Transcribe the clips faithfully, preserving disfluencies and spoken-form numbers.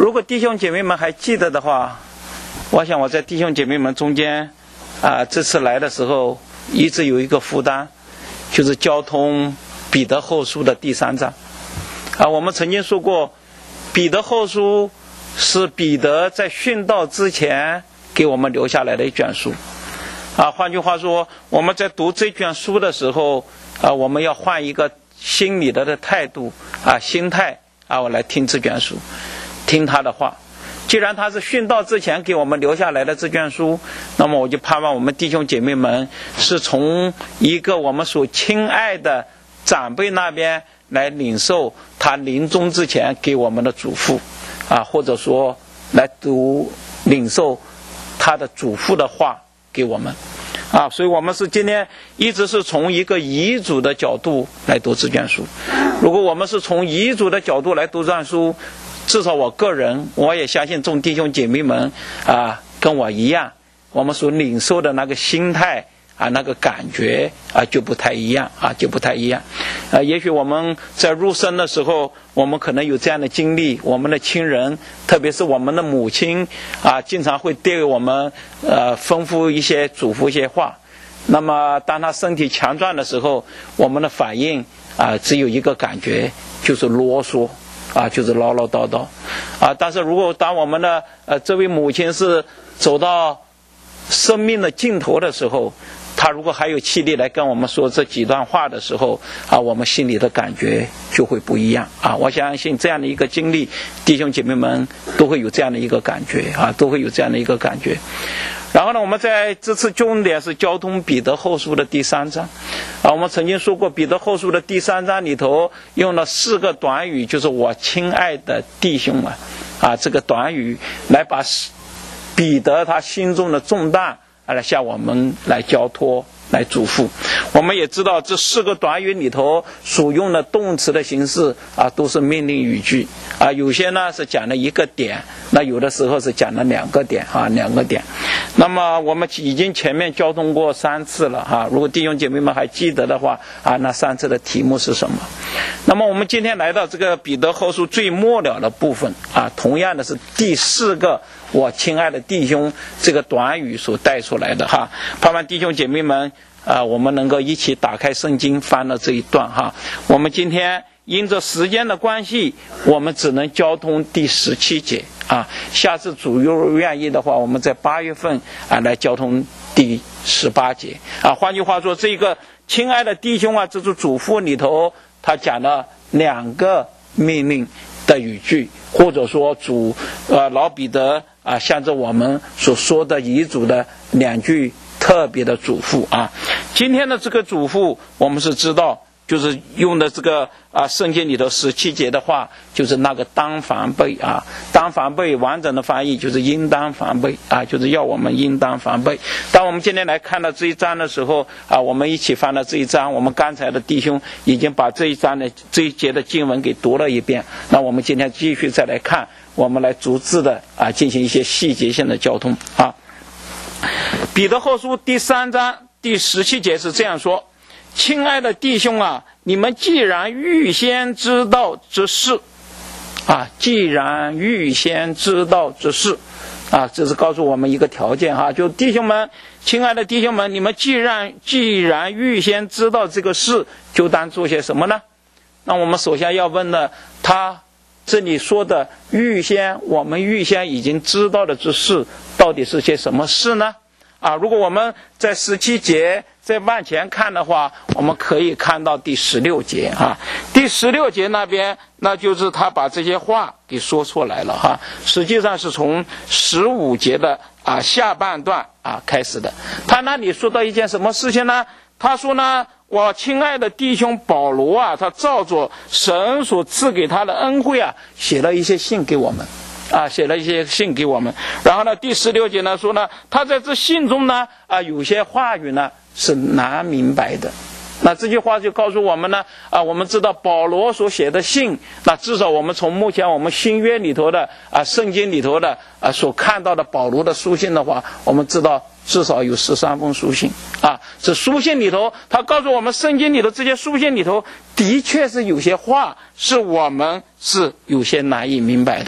如果弟兄姐妹们还记得的话，我想我在弟兄姐妹们中间啊，这次来的时候一直有一个负担，就是交通彼得后书的第三章啊。我们曾经说过，彼得后书是彼得在殉道之前给我们留下来的一卷书啊。换句话说，我们在读这卷书的时候啊，我们要换一个心理的态度啊、心态啊，我来听这卷书，听他的话。既然他是殉道之前给我们留下来的这卷书，那么我就盼望我们弟兄姐妹们是从一个我们所亲爱的长辈那边来领受他临终之前给我们的嘱咐啊，或者说来读领受他的嘱咐的话给我们啊。所以我们是今天一直是从一个遗嘱的角度来读这卷书。如果我们是从遗嘱的角度来读这卷书，至少我个人，我也相信众弟兄姐妹们啊，跟我一样，我们所领受的那个心态啊，那个感觉啊，就不太一样啊，就不太一样。啊，也许我们在入生的时候，我们可能有这样的经历，我们的亲人，特别是我们的母亲啊，经常会对我们呃吩咐一些、嘱咐一些话。那么当他身体强壮的时候，我们的反应啊，只有一个感觉，就是啰嗦。啊，就是唠唠叨叨，啊！但是如果当我们的呃这位母亲是走到生命的尽头的时候，她如果还有气力来跟我们说这几段话的时候，啊，我们心里的感觉就会不一样啊！我相信这样的一个经历，弟兄姐妹们都会有这样的一个感觉啊，都会有这样的一个感觉。然后呢，我们在这次重点是交通彼得后书的第三章啊。我们曾经说过，彼得后书的第三章里头用了四个短语，就是我亲爱的弟兄们啊，这个短语来把彼得他心中的重担啊来向我们来交托，来嘱咐。我们也知道这四个短语里头所用的动词的形式啊，都是命令语句啊。有些呢是讲了一个点，那有的时候是讲了两个点啊，两个点。那么我们已经前面交通过三次了哈，如果弟兄姐妹们还记得的话啊，那三次的题目是什么？那么我们今天来到这个彼得后书最末了的部分啊，同样的是第四个我亲爱的弟兄这个短语所带出来的哈。盼望弟兄姐妹们啊，我们能够一起打开圣经翻了这一段哈。我们今天因着时间的关系，我们只能交通第十七节啊。下次主若愿意的话，我们在八月份啊来交通第十八节啊。换句话说，这个亲爱的弟兄啊，这是嘱咐里头他讲了两个命令的语句，或者说主呃老彼得啊向着我们所说的遗嘱的两句特别的嘱咐啊。今天的这个嘱咐我们是知道，就是用的这个啊圣经里头十七节的话，就是那个当防备啊，当防备完整的翻译就是应当防备啊，就是要我们应当防备。当我们今天来看到这一章的时候啊，我们一起翻到这一章，我们刚才的弟兄已经把这一章的这一节的经文给读了一遍，那我们今天继续再来看，我们来逐字的啊进行一些细节性的交通啊。彼得后书第三章第十七节是这样说：亲爱的弟兄啊，你们既然预先知道之事啊，既然预先知道之事啊，这是告诉我们一个条件哈，就弟兄们，亲爱的弟兄们，你们既然既然预先知道这个事，就当做些什么呢？那我们首先要问的，他这里说的预先，我们预先已经知道的之事，到底是些什么事呢？啊，如果我们在十七节再往前看的话，我们可以看到第十六节啊。第十六节那边，那就是他把这些话给说出来了哈。实际上是从十五节的啊下半段啊开始的。他那里说到一件什么事情呢？他说呢，我亲爱的弟兄保罗啊，他照着神所赐给他的恩惠啊，写了一些信给我们。啊，写了一些信给我们。然后呢，第十六节呢说呢，他在这信中呢，啊，有些话语呢是难明白的。那这句话就告诉我们呢，啊，我们知道保罗所写的信，那至少我们从目前我们新约里头的啊，圣经里头的啊所看到的保罗的书信的话，我们知道至少有十三封书信啊。这书信里头，他告诉我们，圣经里头这些书信里头，的确是有些话是我们是有些难以明白的。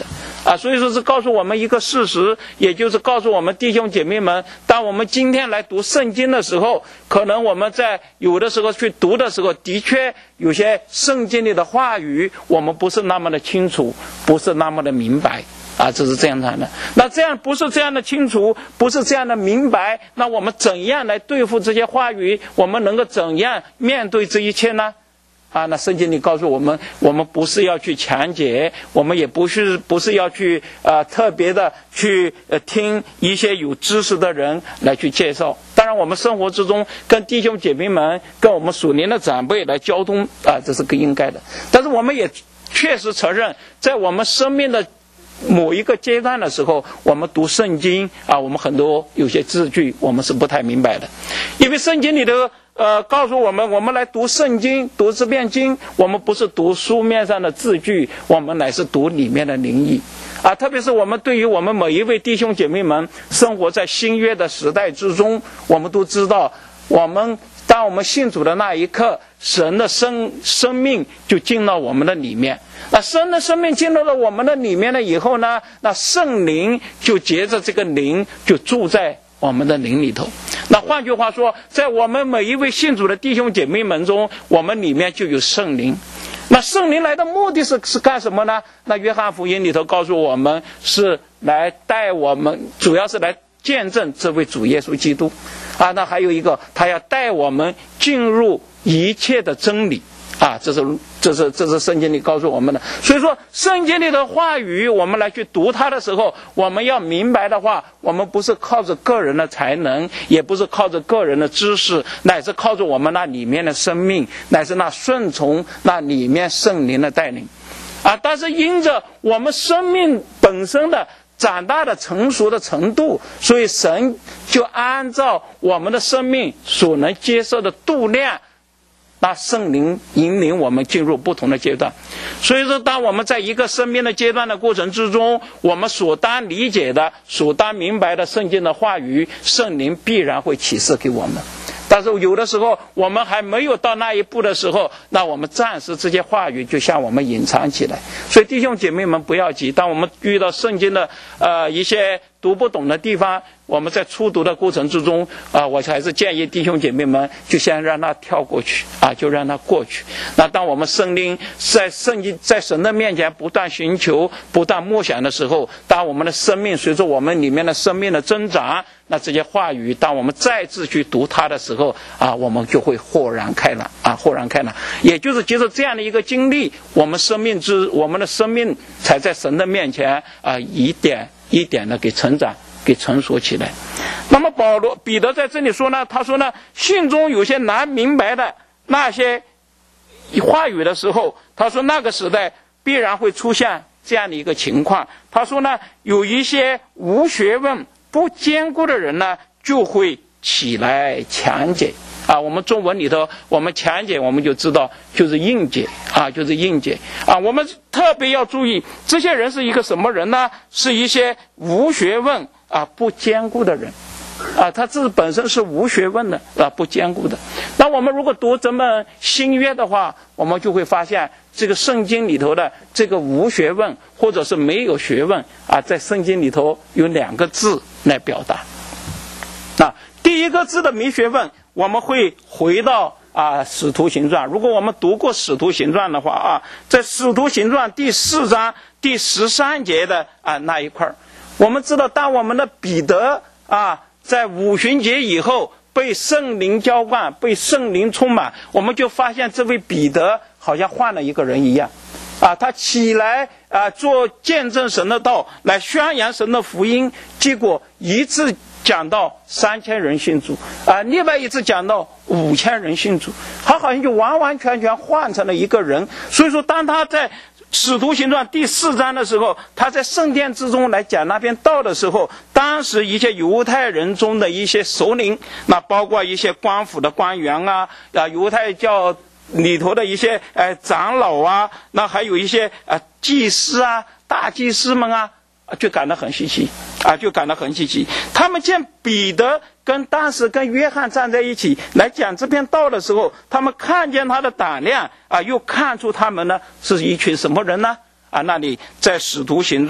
啊，所以说是告诉我们一个事实，也就是告诉我们弟兄姐妹们，当我们今天来读圣经的时候，可能我们在有的时候去读的时候，的确有些圣经里的话语我们不是那么的清楚，不是那么的明白啊，这是这样谈的。那这样不是这样的清楚，不是这样的明白，那我们怎样来对付这些话语？我们能够怎样面对这一切呢？啊，那圣经里告诉我们，我们不是要去强解，我们也不是不是要去呃特别的去呃听一些有知识的人来去介绍。当然，我们生活之中跟弟兄姐妹们、跟我们属灵的长辈来交通啊，这是个应该的。但是我们也确实承认，在我们生命的某一个阶段的时候，我们读圣经啊，我们很多有些字句我们是不太明白的，因为圣经里的呃告诉我们，我们来读圣经，读这篇经，我们不是读书面上的字句，我们乃是读里面的灵意啊。特别是我们对于我们每一位弟兄姐妹们生活在新约的时代之中，我们都知道，我们当我们信主的那一刻，神的生生命就进到我们的里面。那神的生命进入了我们的里面了以后呢，那圣灵就借着这个灵就住在我们的灵里头。那换句话说，在我们每一位信主的弟兄姐妹们中，我们里面就有圣灵。那圣灵来的目的是是干什么呢？那约翰福音里头告诉我们，是来带我们，主要是来见证这位主耶稣基督啊。那还有一个，他要带我们进入一切的真理啊，这是这是这是圣经里告诉我们的。所以说圣经里的话语我们来去读它的时候，我们要明白的话，我们不是靠着个人的才能，也不是靠着个人的知识，乃是靠着我们那里面的生命，乃是那顺从那里面圣灵的带领啊。但是因着我们生命本身的长大的成熟的程度，所以神就按照我们的生命所能接受的度量，那圣灵引领我们进入不同的阶段。所以说当我们在一个生命的阶段的过程之中，我们所当理解的、所当明白的圣经的话语，圣灵必然会启示给我们。但是有的时候我们还没有到那一步的时候，那我们暂时这些话语就向我们隐藏起来。所以弟兄姐妹们不要急，当我们遇到圣经的呃一些读不懂的地方，我们在初读的过程之中啊、呃，我还是建议弟兄姐妹们就先让他跳过去啊，就让他过去。那当我们圣灵在圣经在神的面前不断寻求、不断默想的时候，当我们的生命随着我们里面的生命的增长，那这些话语当我们再次去读它的时候啊，我们就会豁然开朗啊，豁然开朗。也就是接着这样的一个经历，我们生命之我们的生命才在神的面前啊，一点一点的给成长、给成熟起来。那么保罗彼得在这里说呢，他说呢，信中有些难明白的那些话语的时候，他说那个时代必然会出现这样的一个情况。他说呢，有一些无学问、不坚固的人呢，就会起来强解啊。我们中文里头，我们强解我们就知道就是硬解啊，就是硬解啊。我们特别要注意，这些人是一个什么人呢？是一些无学问啊、不坚固的人啊，他自本身是无学问的啊，不坚固的。那我们如果读这么新约的话，我们就会发现这个圣经里头的这个无学问或者是没有学问啊，在圣经里头有两个字来表达。那第一个字的没学问，我们会回到啊使徒行传。如果我们读过使徒行传的话啊，在使徒行传第四章第十三节的啊那一块，我们知道当我们的彼得啊在五旬节以后被圣灵浇灌、被圣灵充满，我们就发现这位彼得好像换了一个人一样啊，他起来啊做见证神的道，来宣扬神的福音，结果一次讲到三千人信主啊，另外一次讲到五千人信主，他好像就完完全全换成了一个人。所以说当他在使徒行传第四章的时候，他在圣殿之中来讲那篇道的时候，当时一些犹太人中的一些首领，那包括一些官府的官员啊，啊犹太教里头的一些呃长老啊，那还有一些呃祭司啊、大祭司们啊，就感到很稀奇啊，就感到很稀奇。他们见彼得跟当时跟约翰站在一起来讲这篇道的时候，他们看见他的胆量啊，又看出他们呢是一群什么人呢？啊，那里在使徒行传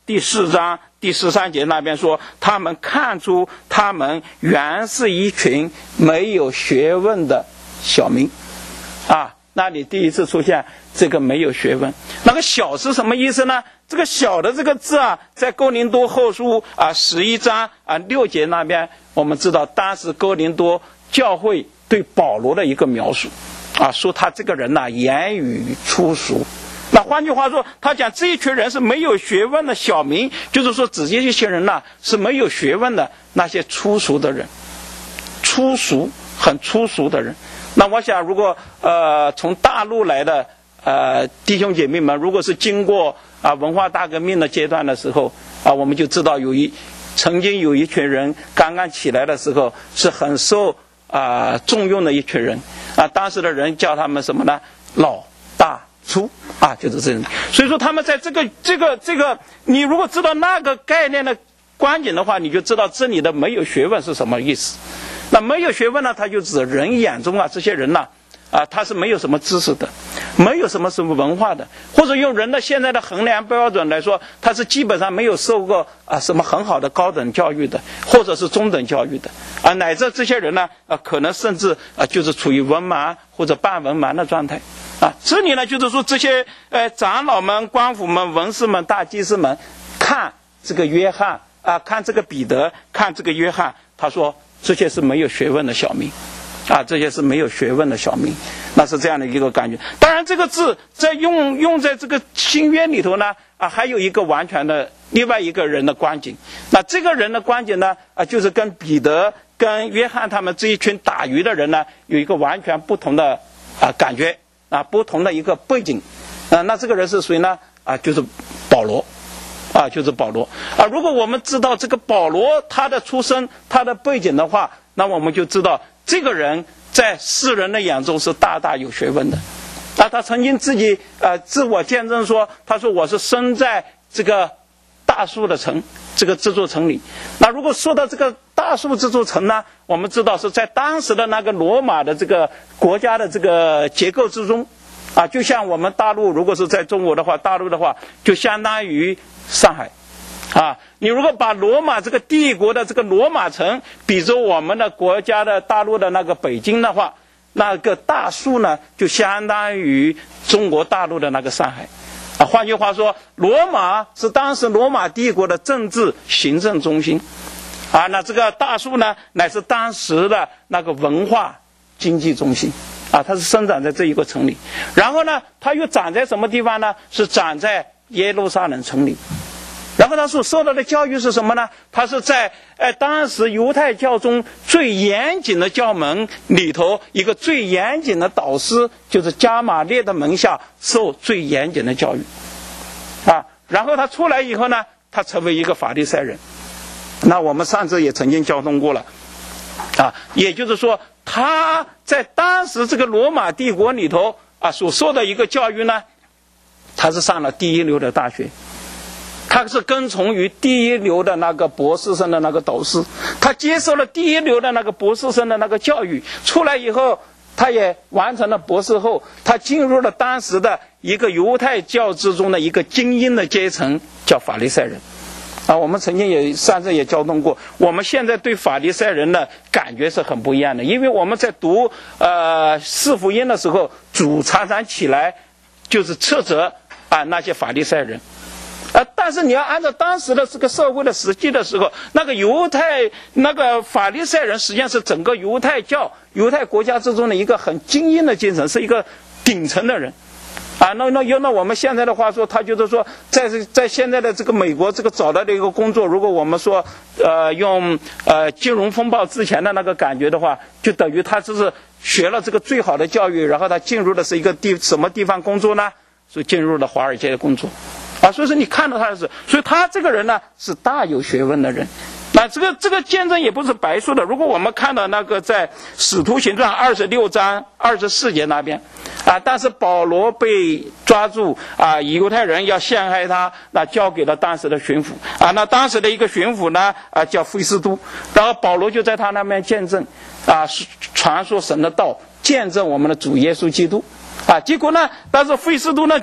第四章第十三节那边说，他们看出他们原是一群没有学问的小民啊，那里第一次出现这个没有学问。那个小是什么意思呢？这个小的这个字啊，在哥林多后书啊十一章啊六节那边，我们知道当时哥林多教会对保罗的一个描述啊，说他这个人呢、啊、言语粗俗。那换句话说，他讲这一群人是没有学问的小民，就是说指这一些人呢、啊、是没有学问的那些粗俗的人，粗俗很粗俗的人。那我想如果呃从大陆来的呃弟兄姐妹们，如果是经过啊文化大革命的阶段的时候啊，我们就知道有一曾经有一群人刚刚起来的时候是很受啊重用的一群人啊，当时的人叫他们什么呢？老大粗啊，就是这样。所以说他们在这个这个这个，你如果知道那个概念的观点的话，你就知道这里的没有学问是什么意思。那没有学问呢，他就指人眼中啊这些人呐 啊, 啊他是没有什么知识的，没有什么什么文化的，或者用人的现在的衡量标准来说，他是基本上没有受过啊什么很好的高等教育的，或者是中等教育的啊，乃至这些人呢啊可能甚至啊就是处于文盲或者半文盲的状态啊。这里呢就是说这些呃长老们、官府们、文士们、大祭司们看这个约翰啊，看这个彼得，看这个约翰，他说这些是没有学问的小民啊，这些是没有学问的小民，那是这样的一个感觉。当然这个字在用用在这个新约里头呢啊，还有一个完全的另外一个人的观景。那这个人的观景呢啊，就是跟彼得跟约翰他们这一群打鱼的人呢有一个完全不同的啊感觉啊，不同的一个背景啊。那这个人是谁呢啊？就是保罗啊，就是保罗啊。如果我们知道这个保罗他的出身他的背景的话，那我们就知道这个人在世人的眼中是大大有学问的啊。他曾经自己呃自我见证说，他说我是生在这个大树的城，这个这座城里。那如果说到这个大树这座城呢，我们知道是在当时的那个罗马的这个国家的这个结构之中啊，就像我们大陆如果是在中国的话，大陆的话就相当于上海啊。你如果把罗马这个帝国的这个罗马城比作我们的国家的大陆的那个北京的话，那个大树呢就相当于中国大陆的那个上海啊。换句话说，罗马是当时罗马帝国的政治行政中心啊，那这个大树呢乃是当时的那个文化经济中心啊，它是生长在这一个城里。然后呢它又长在什么地方呢？是长在耶路撒冷城里。然后他所受到的教育是什么呢？他是在呃当时犹太教中最严谨的教门里头，一个最严谨的导师，就是加玛列的门下受最严谨的教育啊。然后他出来以后呢，他成为一个法利赛人。那我们上次也曾经交通过了啊，也就是说他在当时这个罗马帝国里头啊所受的一个教育呢，他是上了第一流的大学，他是跟从于第一流的那个博士生的那个导师，他接受了第一流的那个博士生的那个教育，出来以后他也完成了博士后，他进入了当时的一个犹太教之中的一个精英的阶层，叫法利赛人啊。我们曾经也上次也交通过，我们现在对法利赛人的感觉是很不一样的，因为我们在读呃四福音的时候，主常常起来就是斥责啊那些法利赛人啊，但是你要按照当时的这个社会的实际的时候，那个犹太那个法利赛人实际上是整个犹太教犹太国家之中的一个很精英的阶层，是一个顶层的人啊。那那用那我们现在的话说，他就是说在在现在的这个美国这个找到的一个工作，如果我们说呃用呃金融风暴之前的那个感觉的话，就等于他就是学了这个最好的教育，然后他进入的是一个地什么地方工作呢？所以进入了华尔街的工作啊。所以说你看到他的是，所以他这个人呢是大有学问的人。那这个这个见证也不是白说的。如果我们看到那个在使徒行传二十六章二十四节那边啊，但是保罗被抓住啊，犹太人要陷害他，那交给了当时的巡抚啊。那当时的一个巡抚呢啊叫菲斯都，然后保罗就在他那边见证啊，传说神的道，见证我们的主耶稣基督啊。结果呢，但是菲斯都呢就听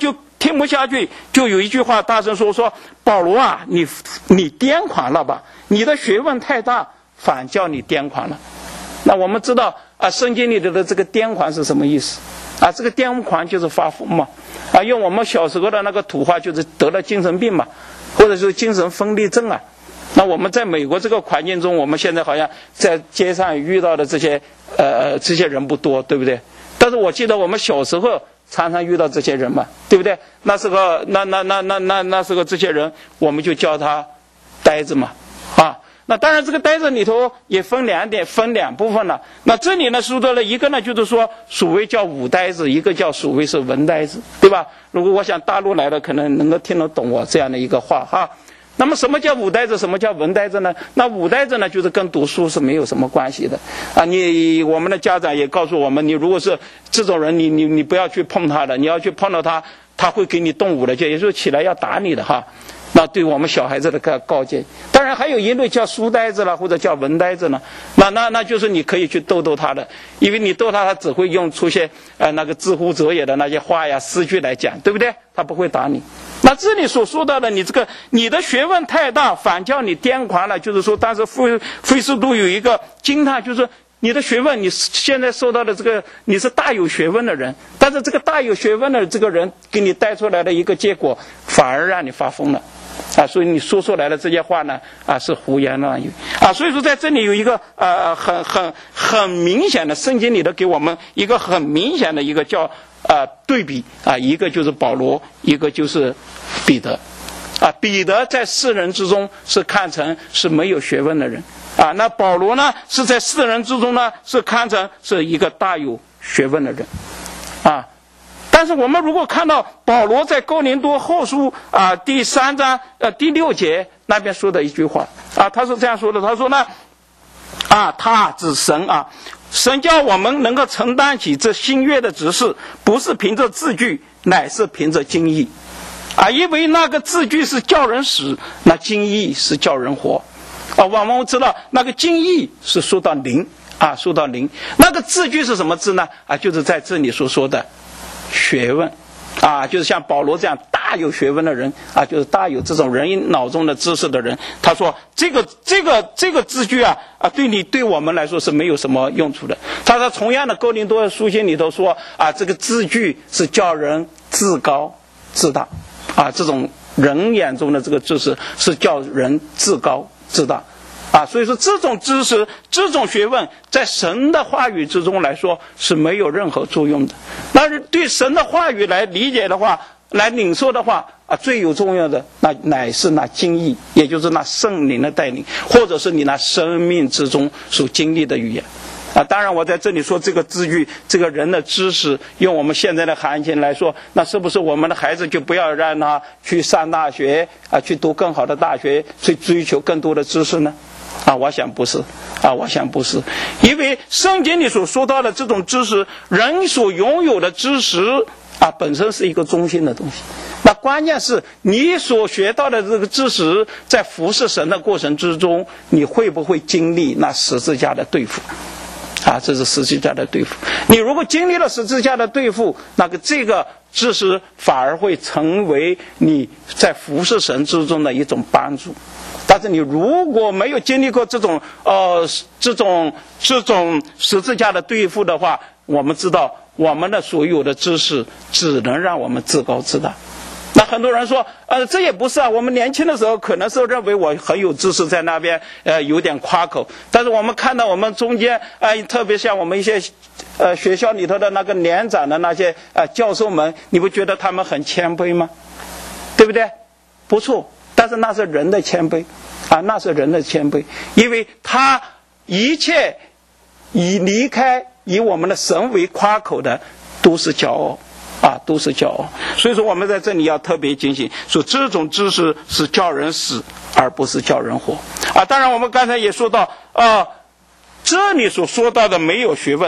听不下去，就有一句话大声说：“说保罗啊，你你癫狂了吧？你的学问太大，反叫你癫狂了。”那我们知道啊，圣经里头的这个癫狂是什么意思啊？这个癫狂就是发疯嘛，啊，用我们小时候的那个土话就是得了精神病嘛，或者是精神分裂症啊。那我们在美国这个环境中，我们现在好像在街上遇到的这些呃这些人不多，对不对？但是我记得我们小时候常常遇到这些人嘛，对不对？那时候那那那那那那时候这些人，我们就叫他呆子嘛，啊。那当然这个呆子里头也分两点，分两部分了。那这里呢说到了一个呢，就是说所谓叫武呆子，一个叫所谓是文呆子，对吧？如果我想大陆来的可能能够听得懂我这样的一个话哈。那么什么叫武呆子，什么叫文呆子呢？那武呆子呢就是跟读书是没有什么关系的啊。你我们的家长也告诉我们，你如果是这种人，你你你不要去碰他的，你要去碰到他，他会给你动武的，就也就是起来要打你的哈。那对我们小孩子的告告诫，当然还有一类叫书呆子了，或者叫文呆子呢。那那那就是你可以去逗逗他的，因为你逗他，他只会用出些呃那个知乎者也的那些话呀、诗句来讲，对不对？他不会打你。那这里所说到的，你这个你的学问太大，反叫你癫狂了。就是说，当时费费斯都有一个惊叹，就是说你的学问，你现在受到的这个你是大有学问的人，但是这个大有学问的这个人给你带出来的一个结果，反而让你发疯了。啊，所以你说出来的这些话呢，啊是胡言乱语啊。所以说在这里有一个呃很很很明显的，圣经里头给我们一个很明显的一个叫呃对比啊，一个就是保罗，一个就是彼得啊。彼得在世人之中是看成是没有学问的人啊，那保罗呢是在世人之中呢是看成是一个大有学问的人啊。但是我们如果看到保罗在哥林多后书啊第三章呃第六节那边说的一句话啊，他是这样说的，他说呢啊，他指神啊，神叫我们能够承担起这新约的职事，不是凭着字句，乃是凭着经意啊，因为那个字句是叫人死，那经意是叫人活啊。我们知道那个经意是说到灵啊，说到灵，那个字句是什么字呢？啊，就是在这里所说的学问啊，就是像保罗这样大有学问的人啊，就是大有这种人脑中的知识的人。他说这个这个这个字句啊啊，对你对我们来说是没有什么用处的。他说同样的哥林多书信里头说啊，这个字句是叫人自高自大啊，这种人眼中的这个知识是叫人自高自大啊，所以说这种知识这种学问在神的话语之中来说是没有任何作用的。但是对神的话语来理解的话，来领受的话啊，最有重要的那乃是那经意，也就是那圣灵的带领，或者是你那生命之中所经历的语言啊。当然我在这里说这个字句，这个人的知识，用我们现在的行情来说，那是不是我们的孩子就不要让他去上大学啊，去读更好的大学，去追求更多的知识呢？啊，我想不是啊，我想不是，因为圣经里所说到的这种知识，人所拥有的知识啊，本身是一个中心的东西。那关键是你所学到的这个知识，在服侍神的过程之中，你会不会经历那十字架的对付？啊，这是十字架的对付。你如果经历了十字架的对付，那个这个知识反而会成为你在服侍神之中的一种帮助。但是你如果没有经历过这种呃这种这种十字架的对付的话，我们知道我们的所有的知识只能让我们自高自大。那很多人说呃这也不是啊，我们年轻的时候可能是认为我很有知识，在那边呃有点夸口，但是我们看到我们中间呃特别像我们一些呃学校里头的那个年长的那些呃教授们，你不觉得他们很谦卑吗？对不对？不错，但是那是人的谦卑啊，那是人的谦卑，因为他一切以离开以我们的神为夸口的都是骄傲啊，都是骄傲。所以说我们在这里要特别警醒，说这种知识是叫人死而不是叫人活啊。当然我们刚才也说到啊，这里所说到的没有学问，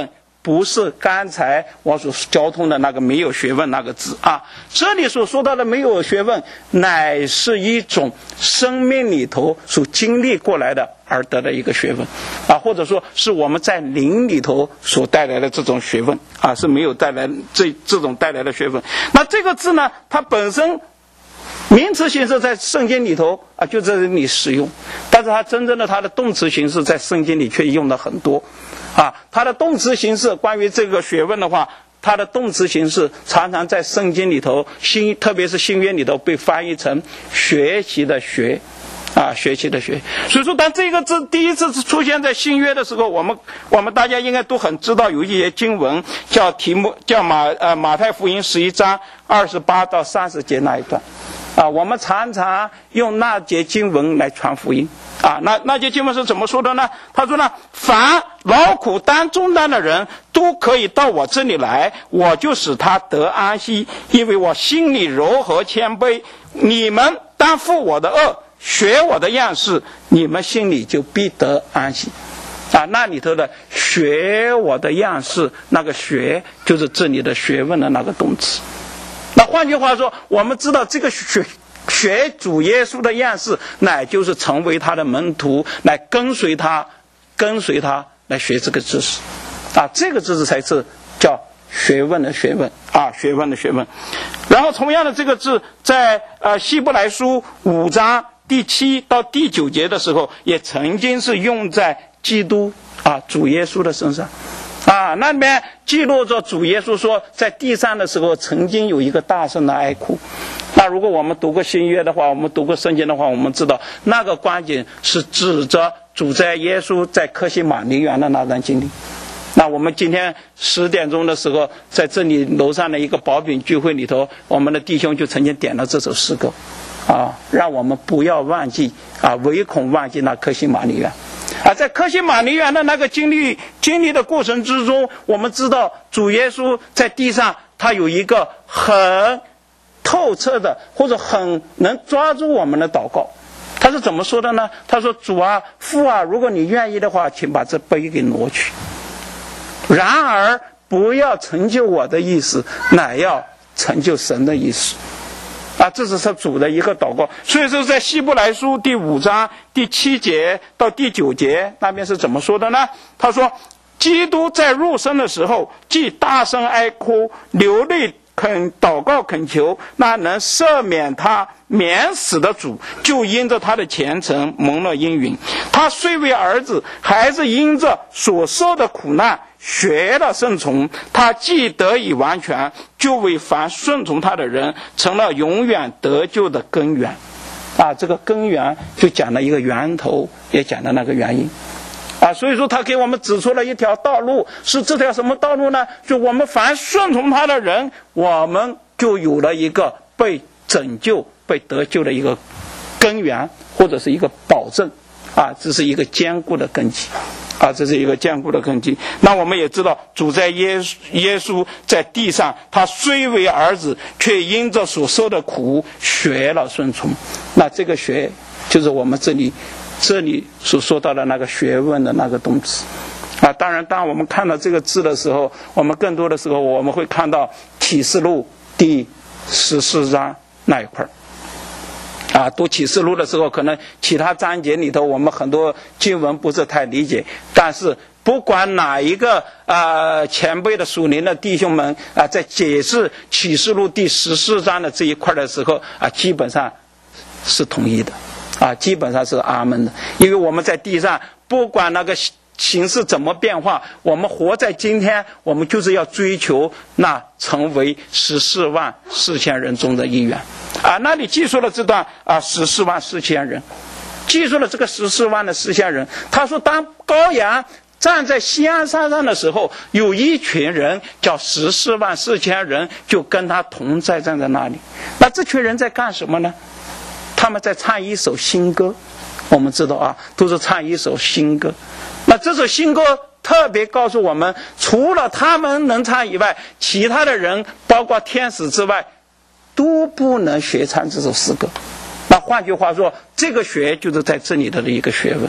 不是刚才我所交通的那个没有学问那个字啊，这里所说到的没有学问，乃是一种生命里头所经历过来的而得的一个学问啊，或者说是我们在灵里头所带来的这种学问啊，是没有带来这这种带来的学问。那这个字呢，它本身名词形式在圣经里头啊就在这里使用，但是它真正的它的动词形式在圣经里却用的很多啊。它的动词形式关于这个学问的话，它的动词形式常常在圣经里头新特别是新约里头被翻译成学习的学啊，学习的学。所以说当这个字第一次出现在新约的时候，我们我们大家应该都很知道有一些经文叫题目叫马呃马太福音十一章二十八到三十节那一段啊，我们常常用那节经文来传福音啊。那那节经文是怎么说的呢？他说呢，凡劳苦担重担的人都可以到我这里来，我就使他得安息，因为我心里柔和谦卑。你们当负我的恶，学我的样式，你们心里就必得安息啊。那里头的学我的样式，那个学就是这里的学问的那个动词。那换句话说，我们知道这个学学主耶稣的样式，乃就是成为他的门徒，来跟随他跟随他来学这个知识啊，这个知识才是叫学问的学问啊，学问的学问。然后同样的这个字在呃希伯来书五章第七到第九节的时候，也曾经是用在基督啊主耶稣的身上啊，那里面记录着主耶稣说，在地上的时候曾经有一个大声的哀哭。那如果我们读过新约的话，我们读过圣经的话，我们知道那个光景是指着主在耶稣在客西马尼园的那段经历。那我们今天十点钟的时候，在这里楼上的一个宝饼聚会里头，我们的弟兄就曾经点了这首诗歌啊，让我们不要忘记啊，唯恐忘记那客西马尼园啊。在客西马尼园的那个经历经历的过程之中，我们知道主耶稣在地上他有一个很透彻的或者很能抓住我们的祷告。他是怎么说的呢？他说，主啊，父啊，如果你愿意的话，请把这杯给挪去，然而不要成就我的意思，乃要成就神的意思啊，这是他主的一个祷告。所以说在希伯来书第五章第七节到第九节那边是怎么说的呢？他说，基督在入生的时候，既大声哀哭流泪恳祷告恳求，那能赦免他免死的主，就因着他的虔诚蒙了应允。他虽为儿子，还是因着所受的苦难学了顺从。他既得以完全，就为凡顺从他的人成了永远得救的根源啊，这个根源就讲了一个源头，也讲了那个原因啊。所以说他给我们指出了一条道路，是这条什么道路呢？就我们凡顺从他的人，我们就有了一个被拯救被得救的一个根源，或者是一个保证啊，这是一个坚固的根基啊，这是一个坚固的根基。那我们也知道，主在耶稣耶稣在地上，他虽为儿子，却因着所受的苦学了顺从。那这个学就是我们这里这里所说到的那个学问的那个动词啊。当然当我们看到这个字的时候，我们更多的时候我们会看到启示录第十四章那一块啊，读启示录的时候，可能其他章节里头我们很多经文不是太理解，但是不管哪一个呃前辈的属灵的弟兄们啊，在解释启示录第十四章的这一块的时候啊，基本上是统一的啊，基本上是阿门的。因为我们在地上不管那个形势怎么变化，我们活在今天，我们就是要追求那成为十四万四千人中的一员啊。那里记述了这段啊，十四万四千人，记述了这个十四万的四千人。他说，当羔羊站在锡安山上的时候，有一群人叫十四万四千人，就跟他同在站在那里。那这群人在干什么呢？他们在唱一首新歌，我们知道啊，都是唱一首新歌。那这首新歌特别告诉我们，除了他们能唱以外，其他的人包括天使之外都不能学唱这首诗歌。那换句话说，这个学就是在这里的一个学问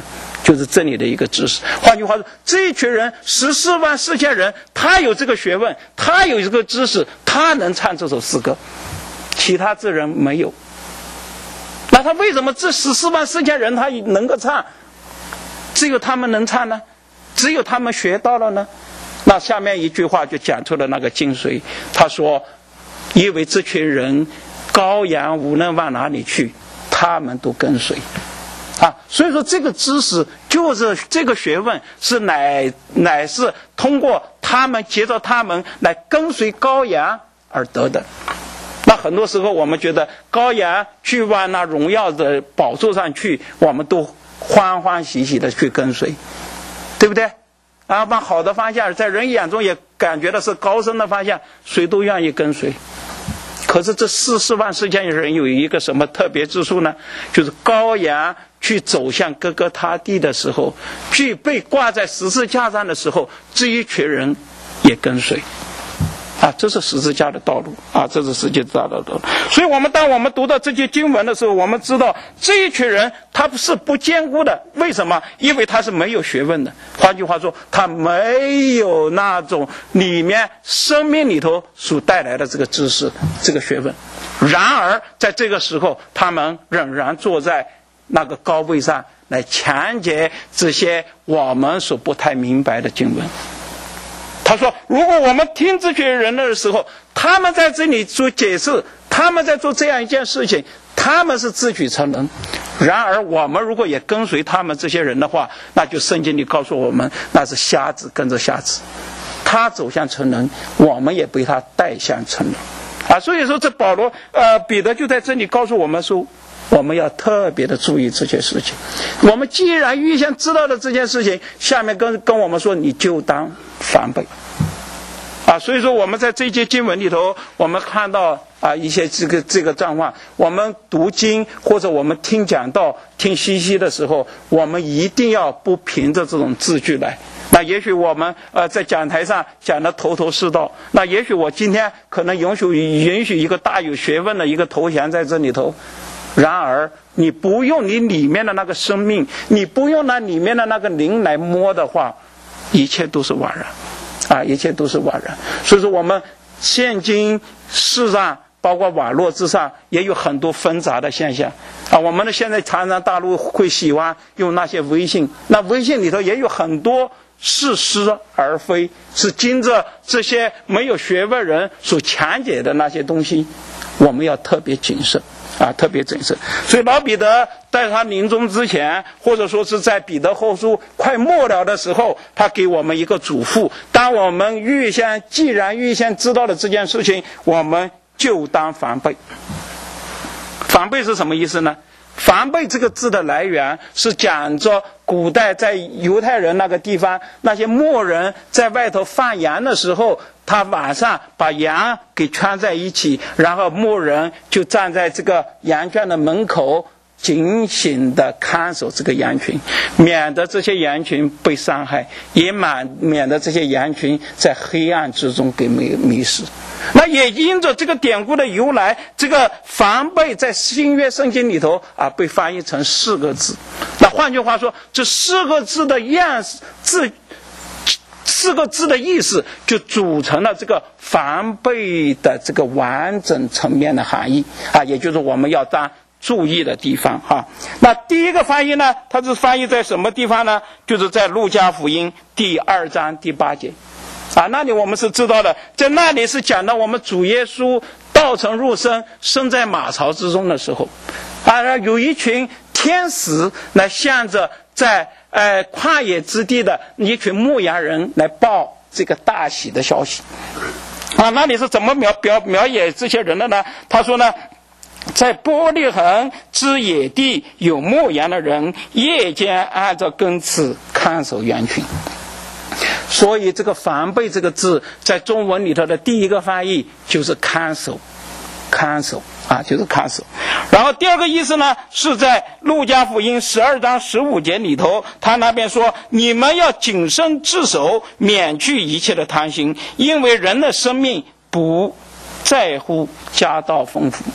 就是这里的一个知识。换句话说，这一群人十四万四千人，他有这个学问，他有这个知识，他能唱这首诗歌，其他这人没有。那他为什么这十四万四千人他能够唱，只有他们能唱呢？只有他们学到了呢？那下面一句话就讲出了那个精髓。他说，因为这群人羔羊无论往哪里去，他们都跟随啊。所以说这个知识就是这个学问是乃乃是通过他们接着他们来跟随羔羊而得的。那很多时候我们觉得羔羊去往那荣耀的宝座上去，我们都欢欢喜喜的去跟随，对不对啊？往好的方向，在人眼中也感觉到是高深的方向，谁都愿意跟随。可是这四十万四千人有一个什么特别之处呢？就是羔羊去走向各个他地的时候，去被挂在十字架上的时候，这一群人也跟随啊，这是十字架的道路啊，这是十字架的道路。所以我们当我们读到这些经文的时候，我们知道这一群人他是不坚固的。为什么？因为他是没有学问的。换句话说，他没有那种里面生命里头所带来的这个知识，这个学问。然而在这个时候，他们仍然坐在那个高位上来讲解这些我们所不太明白的经文。他说，如果我们听这群人的时候，他们在这里做解释，他们在做这样一件事情，他们是自取成能。然而我们如果也跟随他们这些人的话，那就圣经里告诉我们，那是瞎子跟着瞎子，他走向成能，我们也被他带向成能啊。所以说这保罗呃彼得就在这里告诉我们说，我们要特别的注意这些事情。我们既然预先知道了这件事情，下面跟跟我们说，你就当防备啊。所以说我们在这节经文里头，我们看到啊一些这个这个状况。我们读经或者我们听讲道听信息的时候，我们一定要不凭着这种字句来。那也许我们呃在讲台上讲的头头是道，那也许我今天可能允许允许一个大有学问的一个头衔在这里头，然而你不用你里面的那个生命，你不用那里面的那个灵来摸的话，一切都是枉然啊，一切都是枉然。所以说我们现今世上包括网络之上也有很多纷杂的现象啊。我们的现在常常大陆会喜欢用那些微信，那微信里头也有很多似是而非，是经着这些没有学问人所强解的那些东西，我们要特别谨慎啊，特别谨慎。所以老彼得在他临终之前，或者说是在彼得后书快末了的时候，他给我们一个嘱咐：当我们预先既然预先知道了这件事情，我们就当防备。防备是什么意思呢？防备这个字的来源是讲着古代在犹太人那个地方，那些牧人在外头放羊的时候，他晚上把羊给圈在一起，然后牧人就站在这个羊圈的门口警醒地看守这个羊群，免得这些羊群被伤害，也免得这些羊群在黑暗之中给迷迷失。那也因着这个典故的由来，这个防备在新约圣经里头啊被翻译成四个字。那换句话说，这四个字的样字四个字的意思就组成了这个防备的这个完整层面的含义啊，也就是我们要当注意的地方哈。那第一个翻译呢，它是翻译在什么地方呢？就是在路加福音第二章第八节啊，那里我们是知道的，在那里是讲到我们主耶稣道成肉身，生在马槽之中的时候啊，有一群天使来向着在呃旷野之地的一群牧羊人来报这个大喜的消息啊。那里是怎么描描描写这些人的呢？他说呢，在伯利恒之野地有牧羊的人，夜间按照更次看守羊群。所以这个防备这个字在中文里头的第一个翻译就是看守，看守啊，就是看守。然后第二个意思呢，是在路加福音十二章十五节里头，他那边说，你们要谨慎自守，免去一切的贪心，因为人的生命不在乎家道丰富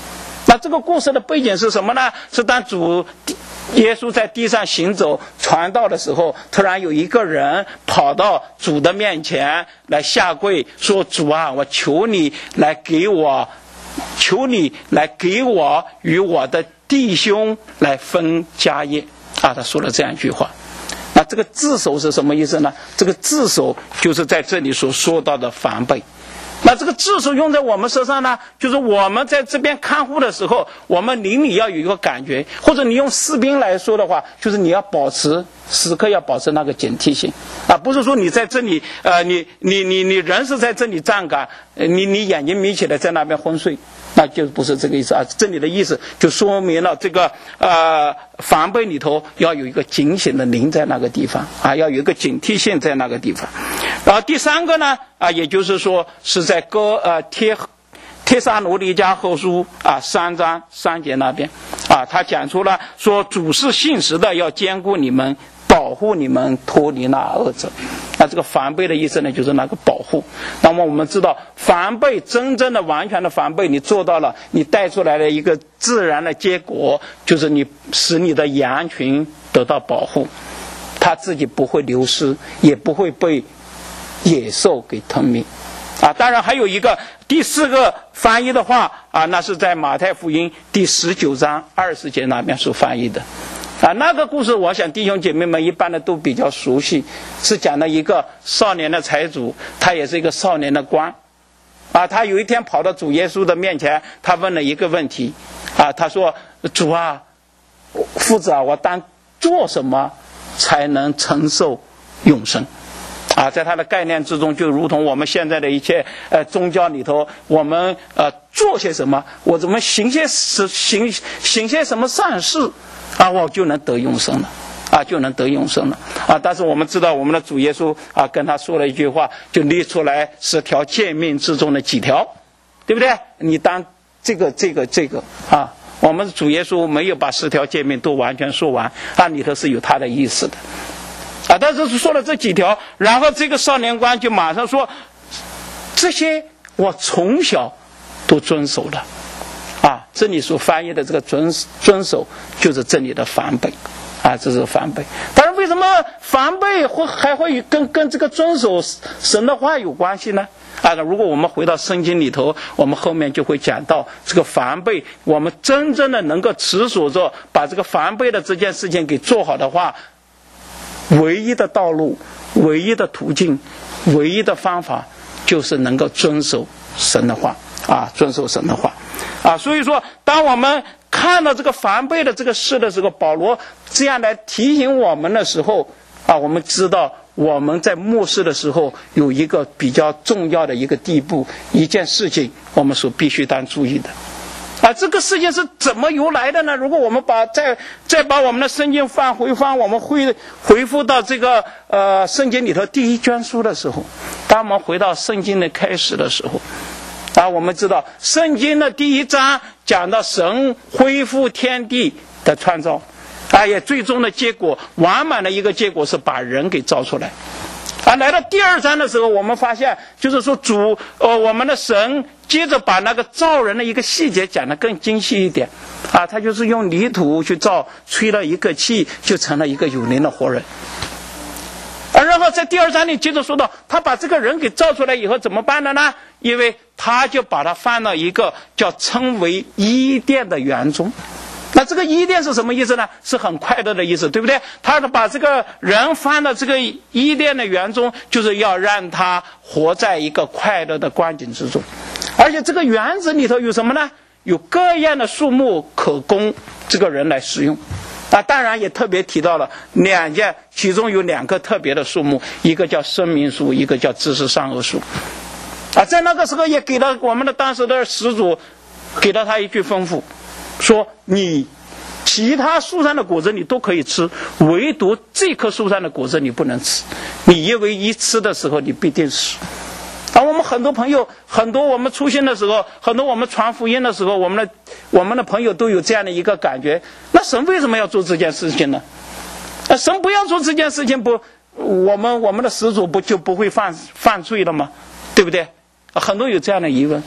那这个故事的背景是什么呢？是当主耶稣在地上行走传道的时候，突然有一个人跑到主的面前来下跪，说主啊，我求你来给我求你来给我与我的弟兄来分家业啊，他说了这样一句话。那这个自首是什么意思呢？这个自首就是在这里所说到的防备。那这个自首用在我们身上呢，就是我们在这边看护的时候，我们邻里要有一个感觉，或者你用士兵来说的话，就是你要保持时刻要保持那个警惕性啊，不是说你在这里呃你你你你人是在这里站岗，你你眼睛眯起来在那边昏睡，那就不是这个意思啊。这里的意思就说明了这个呃防备里头要有一个警醒的灵在那个地方啊，要有一个警惕性在那个地方。然后第三个呢啊，也就是说是在哥呃帖帖撒罗尼迦后书啊三章三节那边啊，他讲出了说主是信实的，要兼顾你们，保护你们脱离那恶者。那这个防备的意思呢，就是那个保护。那么我们知道防备，真正的完全的防备你做到了，你带出来的一个自然的结果就是你使你的羊群得到保护，他自己不会流失，也不会被野兽给吞灭啊。当然还有一个第四个翻译的话啊，那是在马太福音第十九章二十节那边所翻译的啊。那个故事我想弟兄姐妹们一般的都比较熟悉，是讲了一个少年的财主，他也是一个少年的官啊。他有一天跑到主耶稣的面前，他问了一个问题啊，他说主啊，夫子啊，我当做什么才能承受永生啊？在他的概念之中，就如同我们现在的一切呃宗教里头，我们呃做些什么，我怎么行些行行些什么善事啊，我就能得永生了啊，就能得永生了啊。但是我们知道我们的主耶稣啊跟他说了一句话，就列出来十条诫命之中的几条，对不对？你当这个这个这个啊，我们主耶稣没有把十条诫命都完全说完啊，里头是有他的意思的啊。但是说了这几条，然后这个少年官就马上说，这些我从小都遵守了啊。这里所翻译的这个遵遵守就是这里的防备啊，这是防备。当然为什么防备会还会跟跟这个遵守神的话有关系呢？啊，如果我们回到圣经里头，我们后面就会讲到这个防备，我们真正的能够持守着把这个防备的这件事情给做好的话，唯一的道路，唯一的途径，唯一的方法就是能够遵守神的话啊，遵守神的话啊。所以说当我们看到这个防备的这个事的时候，保罗这样来提醒我们的时候啊，我们知道我们在末世的时候有一个比较重要的一个地步，一件事情我们所必须当注意的啊。这个事情是怎么由来的呢？如果我们把再再把我们的圣经翻回翻，我们回回复到这个呃圣经里头第一卷书的时候，当我们回到圣经的开始的时候啊，我们知道圣经的第一章讲到神恢复天地的创造啊，也最终的结果，完满的一个结果是把人给造出来啊。来到第二章的时候，我们发现就是说主呃我们的神接着把那个造人的一个细节讲得更精细一点啊，他就是用泥土去造，吹了一个气就成了一个有灵的活人啊。然后在第二章里接着说到，他把这个人给造出来以后怎么办的呢？因为他就把他放到一个叫称为伊甸的园中。那这个伊甸是什么意思呢？是很快乐的意思，对不对？他把这个人放到这个伊甸的园中，就是要让他活在一个快乐的光景之中。而且这个园子里头有什么呢？有各样的树木可供这个人来使用啊。当然也特别提到了两件，其中有两个特别的树木，一个叫生命树，一个叫知识善恶树啊。在那个时候也给了我们的当时的始祖，给了他一句吩咐，说你其他树上的果子你都可以吃，唯独这棵树上的果子你不能吃，你因为一吃的时候你必定死啊。我们很多朋友，很多我们出现的时候，很多我们传福音的时候，我们的我们的朋友都有这样的一个感觉，那神为什么要做这件事情呢？那神不要做这件事情，不我们我们的始祖不就不会犯犯罪了吗？对不对？很多有这样的疑问。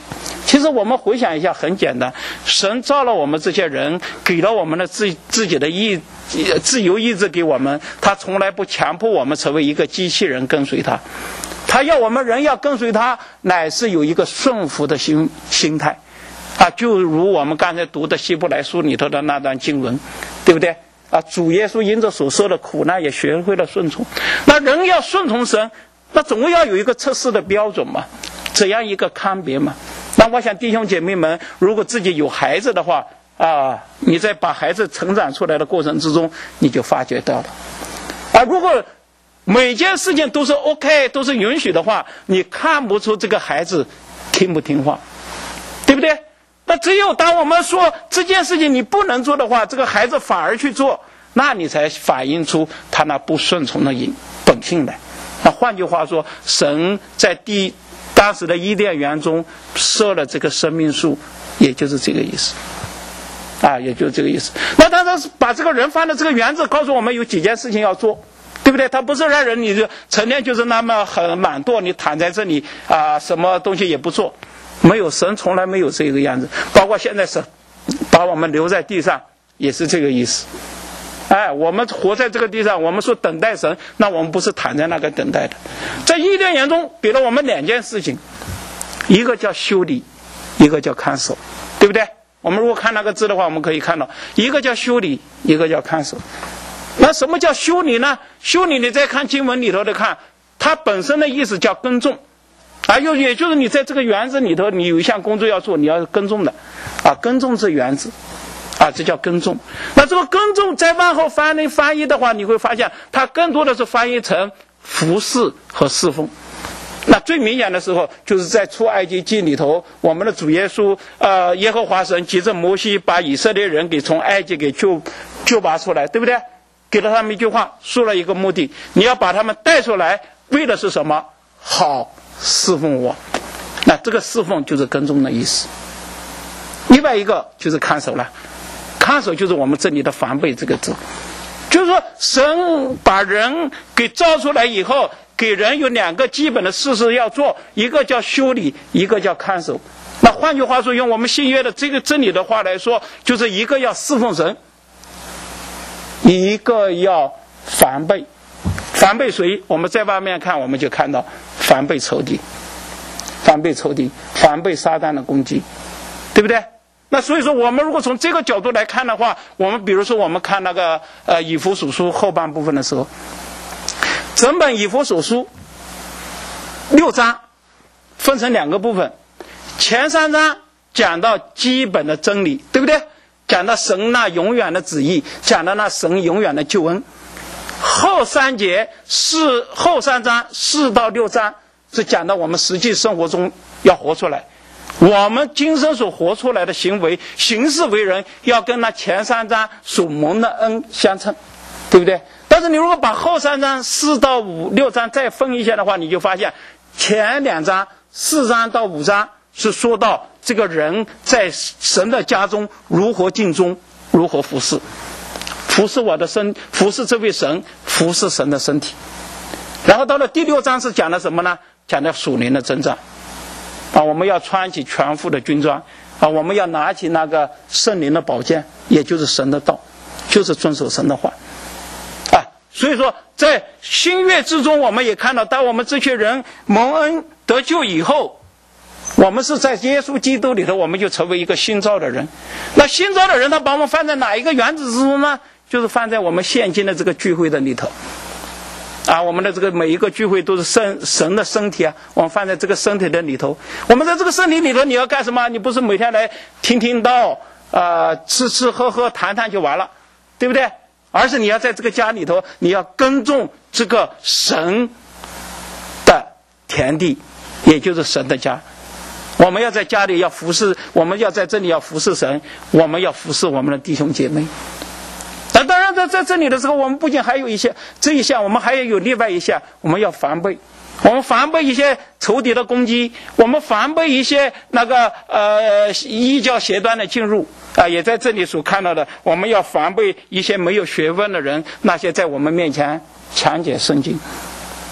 其实我们回想一下，很简单，神造了我们这些人，给了我们的自自己的意自由意志给我们，他从来不强迫我们成为一个机器人跟随他，他要我们人要跟随他，乃是有一个顺服的心心态啊，就如我们刚才读的希伯来书里头的那段经文，对不对啊？主耶稣因着所受的苦难也学会了顺从。那人要顺从神，那总要有一个测试的标准嘛，怎样一个判别嘛。那我想弟兄姐妹们，如果自己有孩子的话啊，你在把孩子成长出来的过程之中，你就发觉到了啊，如果每件事情都是 OK 都是允许的话，你看不出这个孩子听不听话，对不对？那只有当我们说这件事情你不能做的话，这个孩子反而去做，那你才反映出他那不顺从的本性来。那换句话说，神在第当时的伊甸园中设了这个生命树，也就是这个意思啊，也就是这个意思。那当然是把这个人放在这个园子，告诉我们有几件事情要做，对不对？他不是让人你就成天就是那么很懒惰，你躺在这里啊，什么东西也不做。没有，神从来没有这个样子。包括现在神把我们留在地上，也是这个意思。哎，我们活在这个地上，我们说等待神，那我们不是躺在那个等待的。在伊甸园中给了我们两件事情，一个叫修理，一个叫看守，对不对？我们如果看那个字的话，我们可以看到一个叫修理，一个叫看守。那什么叫修理呢？修理你再看经文里头的看，它本身的意思叫耕种啊，又也就是你在这个园子里头，你有一项工作要做，你要耕种的啊，耕种这园子啊，这叫耕种。那这个耕种在往后翻译翻译的话，你会发现它更多的是翻译成服侍和侍奉。那最明显的时候，就是在出埃及记里头，我们的主耶稣，呃，耶和华神藉着摩西把以色列人给从埃及给救救拔出来，对不对？给了他们一句话，说了一个目的，你要把他们带出来，为的是什么？好侍奉我。那这个侍奉就是耕种的意思。另外一个就是看守了，看守就是我们这里的防备这个字，就是说神把人给造出来以后，给人有两个基本的事实要做，一个叫修理，一个叫看守。那换句话说，用我们新约的这个真理的话来说，就是一个要侍奉神，一个要防备。防备谁？我们在外面看，我们就看到防备仇敌，防备仇敌，防备撒旦的攻击，对不对？那所以说，我们如果从这个角度来看的话，我们比如说我们看那个呃以弗所书后半部分的时候，整本以弗所书六章分成两个部分，前三章讲到基本的真理，对不对？讲到神那永远的旨意，讲到那神永远的救恩。后三节四后三章四到六章是讲到我们实际生活中要活出来，我们今生所活出来的行为行事为人要跟那前三章所蒙的恩相称，对不对？但是你如果把后三章四到五六章再分一下的话，你就发现前两章四章到五章是说到这个人在神的家中如何尽忠，如何服侍，服侍我的身，服侍这位神，服侍神的身体。然后到了第六章是讲的什么呢？讲的属灵的征战啊，我们要穿起全副的军装啊，我们要拿起那个圣灵的宝剑，也就是神的道，就是遵守神的话啊。所以说在新约之中，我们也看到，当我们这些人蒙恩得救以后，我们是在耶稣基督里头，我们就成为一个新造的人。那新造的人，他把我们放在哪一个原子之中呢？就是放在我们现今的这个聚会的里头啊，我们的这个每一个聚会都是神神的身体啊，我们放在这个身体的里头。我们在这个身体里头，你要干什么？你不是每天来听听道啊、呃，吃吃喝喝谈谈就完了，对不对？而是你要在这个家里头，你要耕种这个神的田地，也就是神的家。我们要在家里要服侍，我们要在这里要服侍神，我们要服侍我们的弟兄姐妹。但当然在在这里的时候，我们不仅还有一些这一项，我们还有另外一项，我们要防备，我们防备一些仇敌的攻击，我们防备一些那个呃异教邪端的进入啊，也在这里所看到的，我们要防备一些没有学问的人，那些在我们面前强解圣经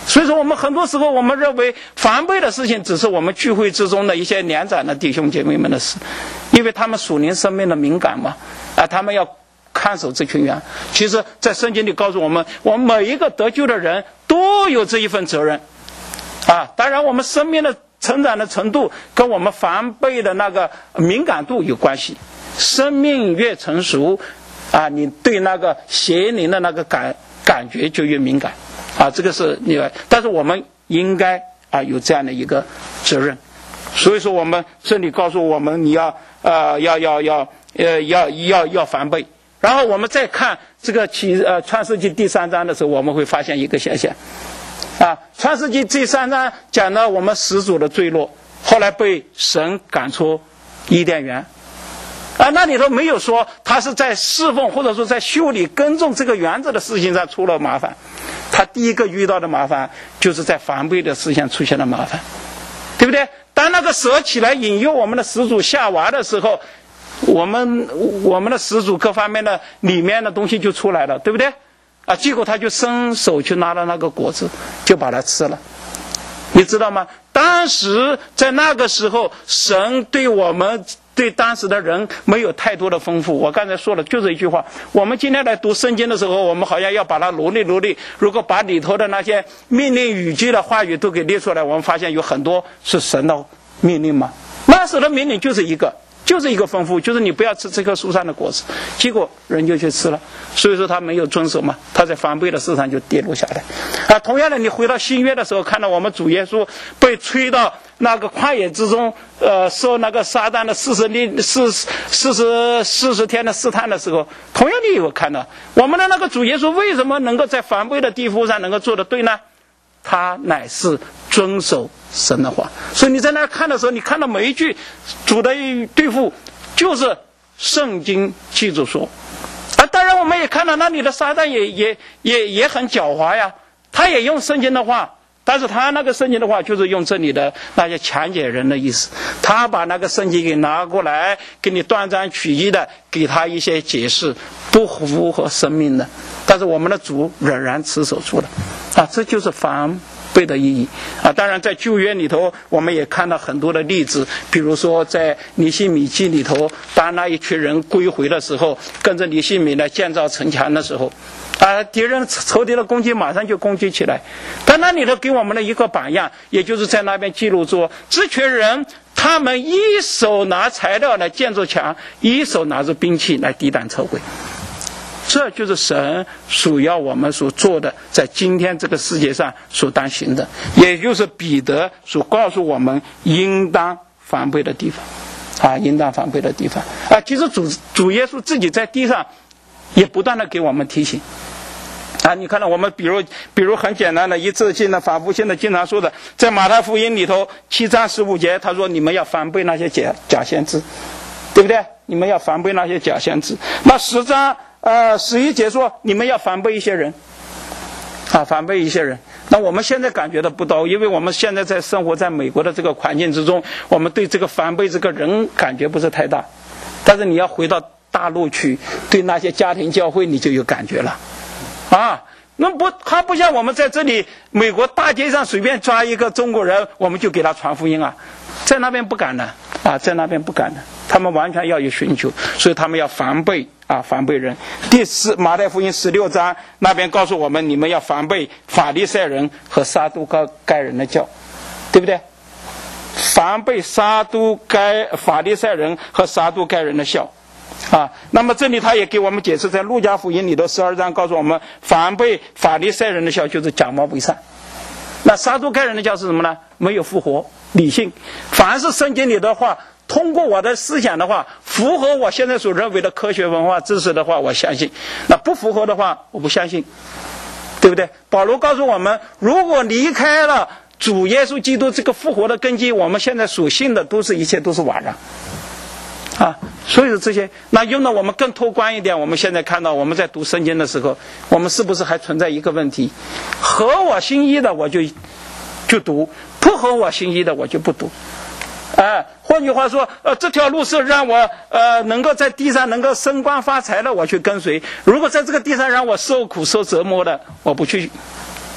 所以说我们很多时候我们认为防备的事情只是我们聚会之中的一些年长的弟兄姐妹们的事，因为他们属灵生命的敏感嘛，啊，他们要看守这群羊。其实在圣经里告诉我们，我们每一个得救的人都有这一份责任啊。当然我们生命的成长的程度跟我们防备的那个敏感度有关系，生命越成熟啊，你对那个邪灵的那个感感觉就越敏感啊，这个是另外。但是我们应该啊有这样的一个责任，所以说我们这里告诉我们，你要呃要要要呃要要要防备。然后我们再看这个启呃创世纪第三章的时候，我们会发现一个现象啊，创世纪第三章讲了我们始祖的坠落，后来被神赶出伊甸园啊，那里头没有说他是在侍奉或者说在修理耕种这个园子的事情上出了麻烦，他第一个遇到的麻烦就是在防备的事情出现了麻烦，对不对？当那个蛇起来引诱我们的始祖夏娃的时候，我们我们的始祖各方面的里面的东西就出来了，对不对啊？结果他就伸手去拿了那个果子，就把它吃了。你知道吗？当时在那个时候，神对我们对当时的人没有太多的丰富。我刚才说了就是一句话，我们今天来读圣经的时候，我们好像要把它罗列罗列，如果把里头的那些命令语句的话语都给列出来，我们发现有很多是神的命令嘛。那时的命令就是一个就是一个丰富，就是你不要吃这棵树上的果子，结果人就去吃了，所以说他没有遵守嘛，他在防备的事上就跌落下来啊。同样的，你回到新约的时候，看到我们主耶稣被吹到那个旷野之中，呃，受那个撒旦的四十年四四十四十天的试探的时候，同样你有看到我们的那个主耶稣为什么能够在防备的地步上能够做得对呢？他乃是遵守神的话，所以你在那看的时候，你看到每一句主的对付就是圣经记住说啊。当然我们也看到那里的撒旦也也也也很狡猾呀，他也用圣经的话，但是他那个圣经的话就是用这里的那些强解人的意思，他把那个圣经给拿过来给你断章取义的给他一些解释，不符合生命的，但是我们的主仍然持守住了啊，这就是防备的意义啊。当然在旧约里头我们也看到很多的例子，比如说在尼希米记里头，当那一群人归回的时候，跟着尼希米来建造城墙的时候啊，敌人仇敌的攻击马上就攻击起来，但那里头给我们的一个榜样，也就是在那边记录说，这群人他们一手拿材料来建筑墙，一手拿着兵器来抵挡仇敌。这就是神所要我们所做的，在今天这个世界上所当行的，也就是彼得所告诉我们应当防备的地方啊，应当防备的地方啊。其实主主耶稣自己在地上也不断的给我们提醒啊。你看到我们比如比如很简单的一次性的反复性的经常说的，在马太福音里头七章十五节，他说你们要防备那些假假先知，对不对？你们要防备那些假先知。那十章呃，十一节说你们要防备一些人啊，防备一些人。那我们现在感觉到不到，因为我们现在在生活在美国的这个环境之中，我们对这个防备这个人感觉不是太大，但是你要回到大陆去，对那些家庭教会你就有感觉了啊。那不，他不像我们在这里美国大街上随便抓一个中国人，我们就给他传福音啊，在那边不敢的啊，在那边不敢的，他们完全要有寻求，所以他们要防备啊，防备人。第四马太福音十六章那边告诉我们，你们要防备法利赛人和撒都该人的教，对不对？防备撒都该法利赛人和撒都该人的笑啊。那么这里他也给我们解释，在路加福音里头十二章告诉我们，防备法利赛人的笑就是假冒伪善。那撒都该人的教是什么呢？没有复活理性，凡是圣经里的话，通过我的思想的话，符合我现在所认为的科学文化知识的话，我相信；那不符合的话，我不相信，对不对？保罗告诉我们，如果离开了主耶稣基督这个复活的根基，我们现在所信的都是一切都是瓦然啊。所以这些，那用的我们更拓宽一点，我们现在看到我们在读圣经的时候，我们是不是还存在一个问题？合我心意的我就就读，不合我心意的我就不读。哎，换句话说，呃，这条路是让我呃能够在地上能够升官发财的，我去跟随；如果在这个地上让我受苦受折磨的，我不去。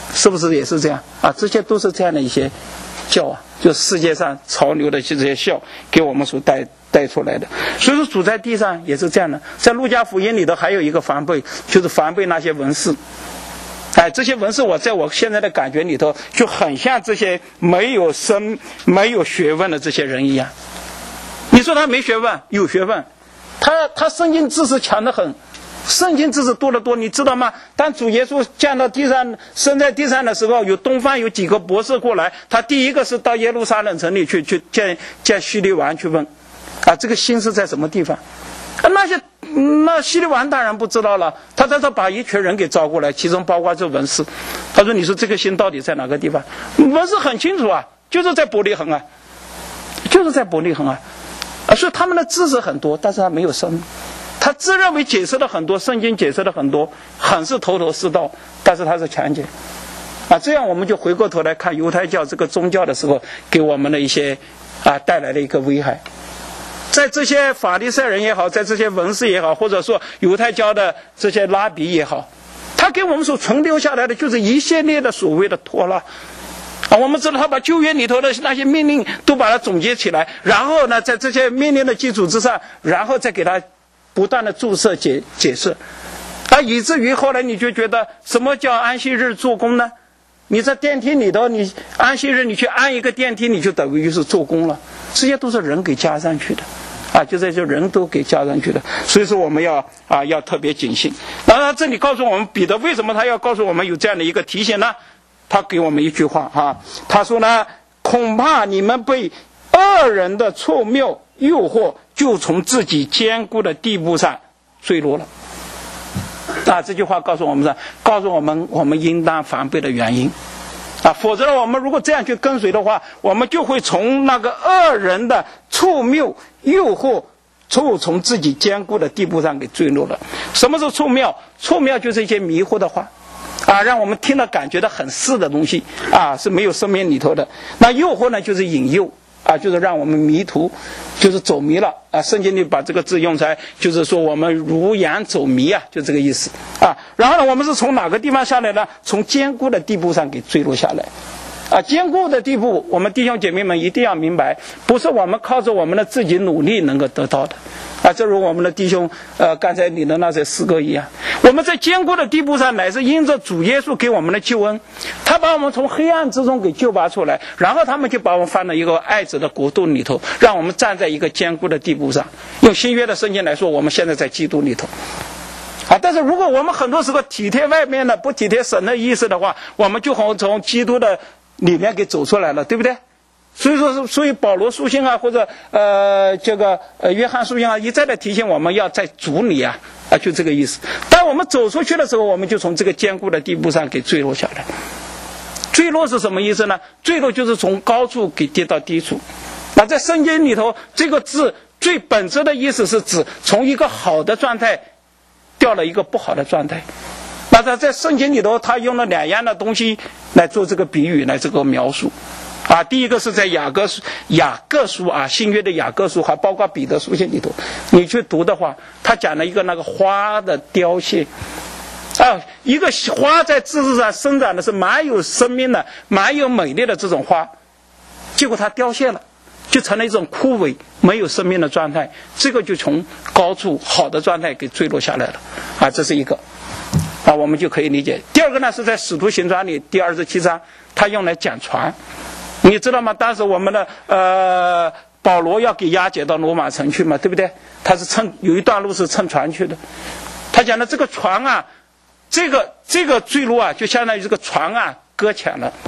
是不是也是这样啊？这些都是这样的一些教啊，就世界上潮流的这些笑给我们所带带出来的。所以说主在地上也是这样的，在路加福音里头还有一个防备，就是防备那些文士。哎，这些文士我在我现在的感觉里头就很像这些没有生没有学问的这些人一样。你说他没学问，有学问，他他圣经知识强得很，圣经知识多得多，你知道吗？当主耶稣降到地上生在地上的时候，有东方有几个博士过来，他第一个是到耶路撒冷城里去去见见希律王去问啊，这个心是在什么地方？啊，那些那希律王当然不知道了，他在这把一群人给招过来，其中包括这文士。他说：“你说这个心到底在哪个地方？”文士很清楚啊，就是在伯利恒啊，就是在伯利恒啊。啊，所以他们的知识很多，但是他没有生。他自认为解释了很多，圣经解释了很多，很是头头是道，但是他是强解。啊，这样我们就回过头来看犹太教这个宗教的时候，给我们的一些啊带来的一个危害。在这些法利赛人也好，在这些文士也好，或者说犹太教的这些拉比也好，他给我们所存留下来的就是一系列的所谓的托拉啊。我们知道他把旧约里头的那些命令都把它总结起来，然后呢，在这些命令的基础之上，然后再给他不断的注释解解释啊，以至于后来你就觉得什么叫安息日做工呢？你在电梯里头，你安息日你去安一个电梯，你就等于就是做工了。这些都是人给加上去的啊，就在这人都给加上去的。所以说我们要啊要特别警醒。然后这里告诉我们彼得为什么他要告诉我们有这样的一个提醒呢？他给我们一句话啊，他说呢，恐怕你们被恶人的错谬诱惑，就从自己坚固的地步上坠落了。啊，这句话告诉我们的，告诉我们我们应当防备的原因。啊，否则我们如果这样去跟随的话，我们就会从那个恶人的错谬诱惑，就从自己坚固的地步上给坠落了。什么是错谬？错谬就是一些迷惑的话，啊，让我们听了感觉到很是的东西，啊，是没有生命里头的。那诱惑呢，就是引诱。啊，就是让我们迷途，就是走迷了啊！圣经里把这个字用来，就是说我们如羊走迷啊，就这个意思啊。然后呢，我们是从哪个地方下来呢？从坚固的地步上给坠落下来，啊，坚固的地步，我们弟兄姐妹们一定要明白，不是我们靠着我们的自己努力能够得到的，啊，正如我们的弟兄呃刚才你的那些诗歌一样，我们在坚固的地步上，乃是因着主耶稣给我们的救恩，他把我们从黑暗之中给救拔出来，然后他们就把我们放到一个爱子的国度里头，让我们站在一个坚固的地步上。用新约的圣经来说，我们现在在基督里头。啊，但是如果我们很多时候体贴外面的，不体贴神的意思的话，我们就好从基督的里面给走出来了，对不对？所以说，所以保罗书信啊，或者呃这个呃约翰书信啊，一再的提醒我们要在主里啊啊，就这个意思。当我们走出去的时候，我们就从这个坚固的地步上给坠落下来。坠落是什么意思呢？坠落就是从高处给跌到低处。那在圣经里头，这个字最本质的意思是指从一个好的状态掉了一个不好的状态。那在在圣经里头，他用了两样的东西来做这个比喻，来这个描述。啊，第一个是在雅各书雅各书啊，新约的雅各书，还包括彼得书信里头，你去读的话，他讲了一个那个花的凋谢。啊，一个花在枝子上生长的是蛮有生命的、蛮有美丽的这种花，结果它凋谢了，就成了一种枯萎、没有生命的状态。这个就从高处好的状态给坠落下来了。啊，这是一个。啊，我们就可以理解。第二个呢，是在使徒行传里第二十七章，他用来讲船。你知道吗？当时我们的呃保罗要给押解到罗马城去嘛，对不对？他是乘有一段路是乘船去的。他讲的这个船啊，这个这个坠落啊，就相当于这个船啊搁浅了。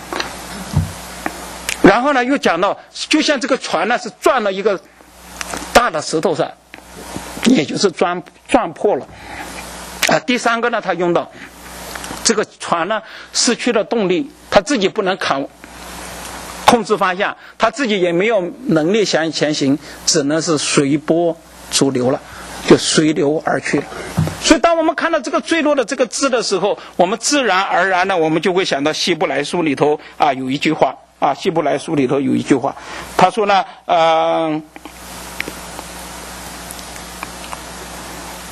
然后呢，又讲到，就像这个船呢是撞了一个大的石头上，也就是撞撞破了。啊，第三个呢，他用到这个船呢失去了动力，他自己不能扛。控制方向，他自己也没有能力向前行，只能是随波逐流了，就随流而去了。所以当我们看到这个坠落的这个字的时候，我们自然而然的我们就会想到希伯来书里头啊有一句话啊，希伯来书里头有一句话，他说呢，呃，他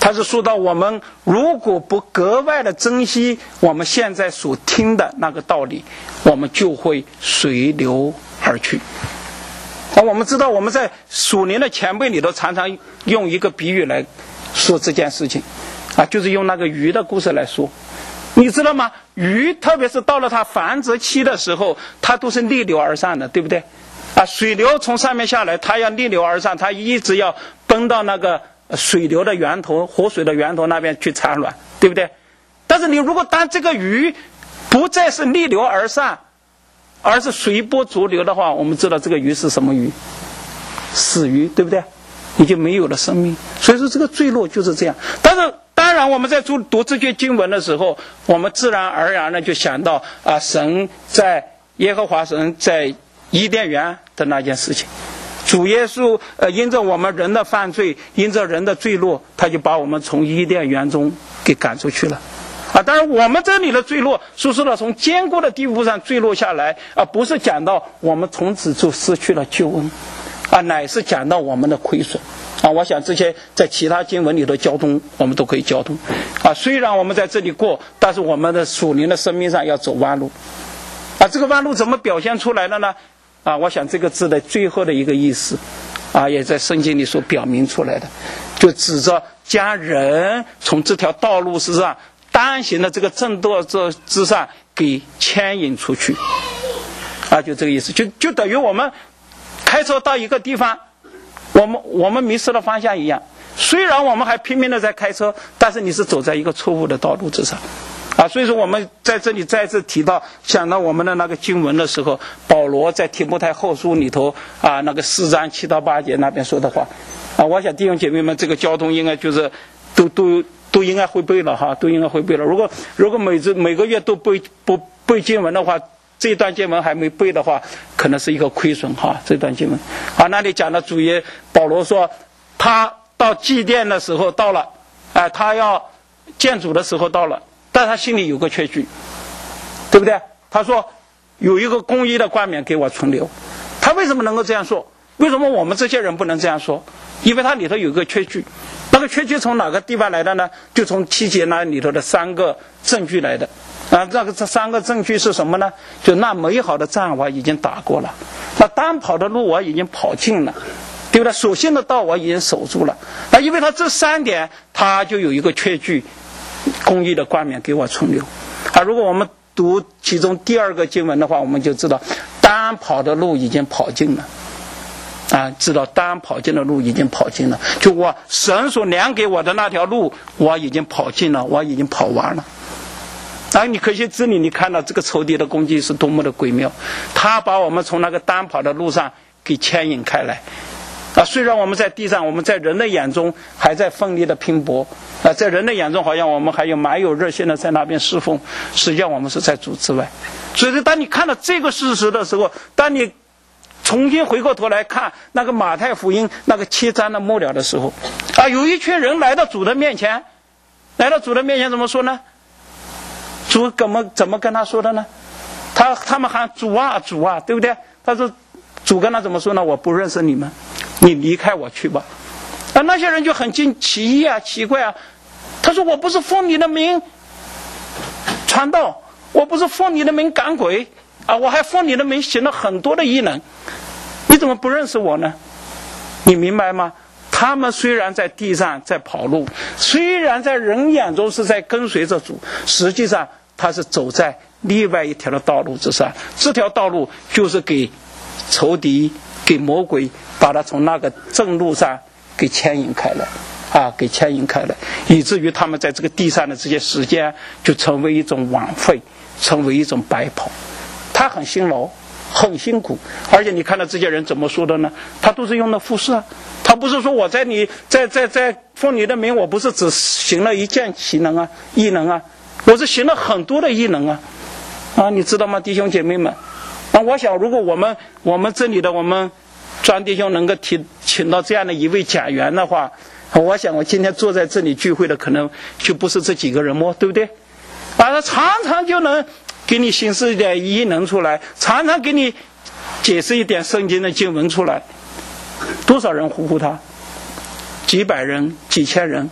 他是说到我们如果不格外的珍惜我们现在所听的那个道理，我们就会随流而去。啊，我们知道我们在属灵的前辈里头常常用一个比喻来说这件事情，啊，就是用那个鱼的故事来说。你知道吗？鱼特别是到了它繁殖期的时候，它都是逆流而上的，对不对？啊，水流从上面下来，它要逆流而上，它一直要奔到那个水流的源头，活水的源头那边去产卵，对不对？但是你如果当这个鱼不再是逆流而上，而是随波逐流的话，我们知道这个鱼是什么鱼？死鱼，对不对？你就没有了生命。所以说这个坠落就是这样。但是当然我们在读读这些经文的时候，我们自然而然的就想到啊，神在耶和华神在伊甸园的那件事情。主耶稣呃，因着我们人的犯罪，因着人的坠落，他就把我们从伊甸园中给赶出去了。啊，当然我们这里的坠落是说了从坚固的地步上坠落下来，啊，不是讲到我们从此就失去了救恩，啊，乃是讲到我们的亏损。啊，我想这些在其他经文里的交通我们都可以交通。啊，虽然我们在这里过，但是我们的属灵的生命上要走弯路。啊，这个弯路怎么表现出来的呢？啊，我想这个字的最后的一个意思，啊，也在圣经里所表明出来的，就指着将人从这条道路之上单行的这个正道之之上给牵引出去。啊，就这个意思，就就等于我们开车到一个地方，我们我们迷失了方向一样。虽然我们还拼命的在开车，但是你是走在一个错误的道路之上。啊，所以说我们在这里再次提到想到我们的那个经文的时候，保罗在提摩太后书里头啊，那个四章七到八节那边说的话，啊，我想弟兄姐妹们，这个交通应该就是都都都应该会背了哈，都应该会背了。如果如果每次每个月都背不背经文的话，这段经文还没背的话，可能是一个亏损哈。这段经文啊，那里讲的主耶保罗说，他到祭奠的时候到了，啊、呃，他要见主的时候到了。但他心里有个缺据，对不对？他说有一个公义的冠冕给我存留。他为什么能够这样说？为什么我们这些人不能这样说？因为他里头有个缺据。那个缺据从哪个地方来的呢？就从七节那里头的三个证据来的。啊，这个这三个证据是什么呢？就那美好的仗我已经打过了，那单跑的路我已经跑尽了，对不对？所信的道我已经守住了。啊，因为他这三点，他就有一个缺据。公义的冠冕给我存留。啊，如果我们读其中第二个经文的话，我们就知道单跑的路已经跑尽了。啊，知道单跑尽的路已经跑尽了，就我神所量给我的那条路我已经跑尽了，我已经跑完了。啊，你可惜这里你看到这个仇敌的攻击是多么的诡妙，他把我们从那个单跑的路上给牵引开来。啊，虽然我们在地上，我们在人的眼中还在奋力的拼搏，啊，在人的眼中好像我们还有蛮有热心的在那边侍奉，实际上我们是在主之外。所以说当你看到这个事实的时候，当你重新回过头来看那个马太福音那个七章的末了的时候，啊，有一群人来到主的面前，来到主的面前怎么说呢？主怎么怎么跟他说的呢？他他们喊主啊主啊，对不对？他说主跟他怎么说呢？我不认识你们，你离开我去吧。啊，那些人就很惊奇异啊，奇怪啊。他说我不是奉你的名传道，我不是奉你的名赶鬼啊，我还奉你的名行了很多的异能，你怎么不认识我呢？你明白吗？他们虽然在地上在跑路，虽然在人眼中是在跟随着主，实际上他是走在另外一条的道路之上。这条道路就是给仇敌给魔鬼把他从那个正路上给牵引开来啊，给牵引开来，以至于他们在这个地上的这些时间就成为一种枉费，成为一种白跑。他很辛劳很辛苦，而且你看到这些人怎么说的呢？他都是用的复式啊，他不是说我在你在在在奉你的名，我不是只行了一件奇能啊异能啊，我是行了很多的异能啊啊，你知道吗，弟兄姐妹们啊？我想如果我们我们这里的我们庄弟兄能够提请到这样的一位讲员的话，我想我今天坐在这里聚会的可能就不是这几个人么，对不对？啊，他常常就能给你显示一点异能出来，常常给你解释一点圣经的经文出来。多少人呼呼他？几百人几千人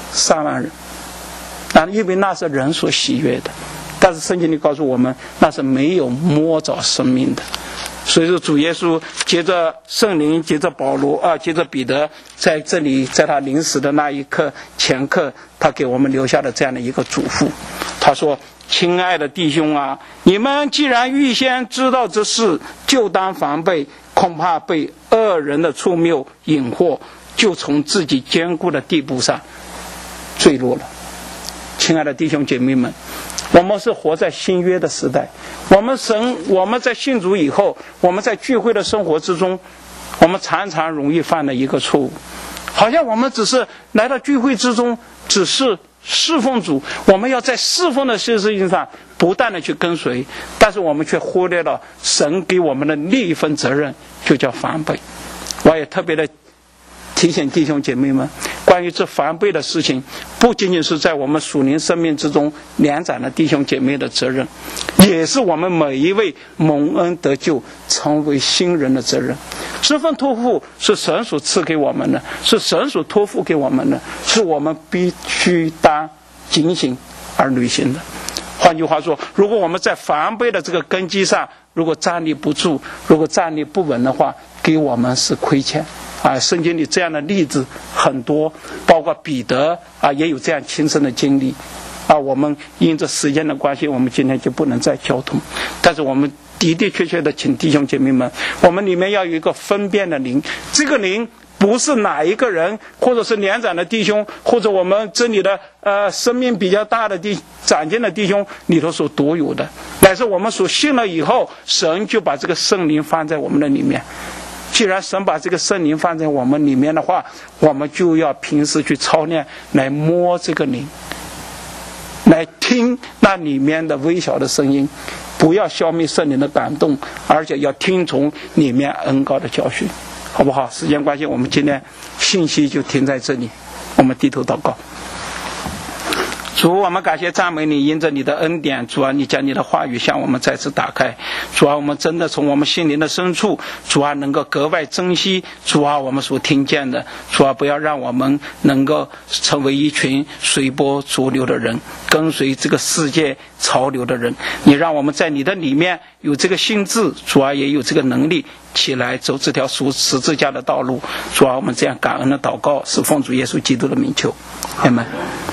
三万人，啊，因为那是人所喜悦的。但是圣经里告诉我们，那是没有摸着生命的。所以说，主耶稣接着圣灵，接着保罗啊，接着彼得，在这里，在他临死的那一刻前刻，他给我们留下了这样的一个嘱咐。他说：“亲爱的弟兄啊，你们既然预先知道这事，就当防备，恐怕被恶人的触谬引惑，就从自己坚固的地步上坠落了。”亲爱的弟兄姐妹们，我们是活在新约的时代，我们神我们在信主以后，我们在聚会的生活之中，我们常常容易犯的一个错误，好像我们只是来到聚会之中，只是侍奉主，我们要在侍奉的事情上不断的去跟随，但是我们却忽略了神给我们的另一份责任，就叫防备。我也特别的提醒弟兄姐妹们，关于这防备的事情，不仅仅是在我们属灵生命之中年长的弟兄姐妹的责任，也是我们每一位蒙恩得救成为新人的责任。这份托付是神所赐给我们的，是神所托付给我们的，是我们必须当警醒而履行的。换句话说，如果我们在防备的这个根基上如果站立不住，如果站立不稳的话，给我们是亏欠啊。圣经里这样的例子很多，包括彼得啊也有这样亲身的经历啊。我们因着时间的关系，我们今天就不能再交通，但是我们的的确确的请弟兄姐妹们，我们里面要有一个分辨的灵，这个灵不是哪一个人，或者是年长的弟兄，或者我们这里的呃生命比较大的弟长进的弟兄里头所独有的，乃是我们所信了以后，神就把这个圣灵放在我们的里面。既然神把这个圣灵放在我们里面的话，我们就要平时去操练，来摸这个灵，来听那里面的微小的声音，不要消灭圣灵的感动，而且要听从里面恩膏的教训，好不好？时间关系，我们今天信息就停在这里，我们低头祷告。主，我们感谢赞美你，因着你的恩典，主啊，你将你的话语向我们再次打开。主啊，我们真的从我们心灵的深处，主啊，能够格外珍惜主啊我们所听见的。主啊，不要让我们能够成为一群随波逐流的人，跟随这个世界潮流的人。你让我们在你的里面有这个心智，主啊，也有这个能力起来走这条属十字架的道路。主啊，我们这样感恩的祷告是奉主耶稣基督的名求，阿们。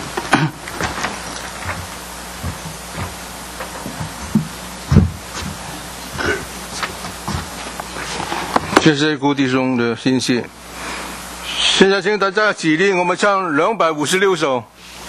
谢谢顾弟兄的信息。现在请大家起立，我们唱两百五十六首。